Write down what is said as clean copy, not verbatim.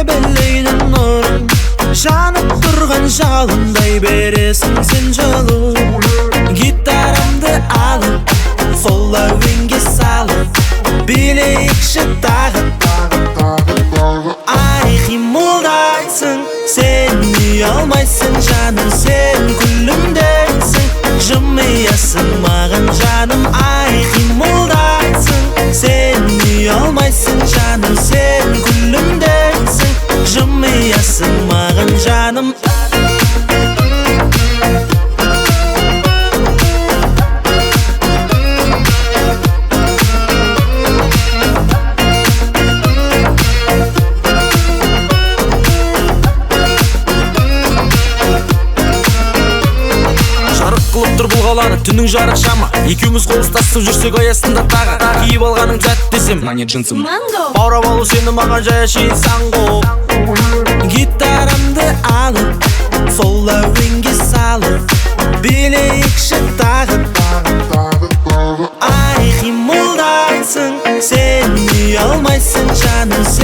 себелейді нұрын, жанып тұрған жалындай бересің сен жылу. Гитарамды алып, сол әуенге салып, билейікші тағы. Ай, қимылдайсың, сен ұялмайсың жаным, сен күлімдейсің, жымиясың маған жаным. Ай, қимылдайсың, сен ұялмайсың жаным, сен күлімдейсің, жымиясың маған жаным. Қылып тұр бұл қаланы түннің жарық шамы, екеуміз қол ұстасып жүрсек аясында тағы. Киіп алғаның тәтті десем, мына не джинсым, баурап алу сені маған жай әшейін санғу. Гитарамды алып, сол әуенге салып, билейікші тағы. Ай, қимылдайсың, сен ұялмайсың жаным,